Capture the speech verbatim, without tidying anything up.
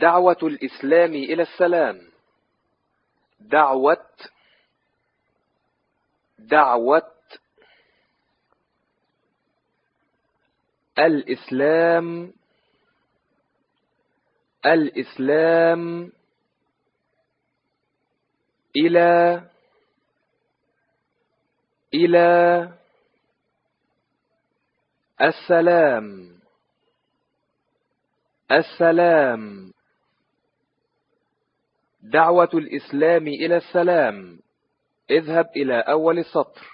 دعوة الإسلام إلى السلام. دعوة دعوة الإسلام الإسلام إلى إلى السلام السلام. دعوة الإسلام إلى السلام. اذهب إلى أول السطر.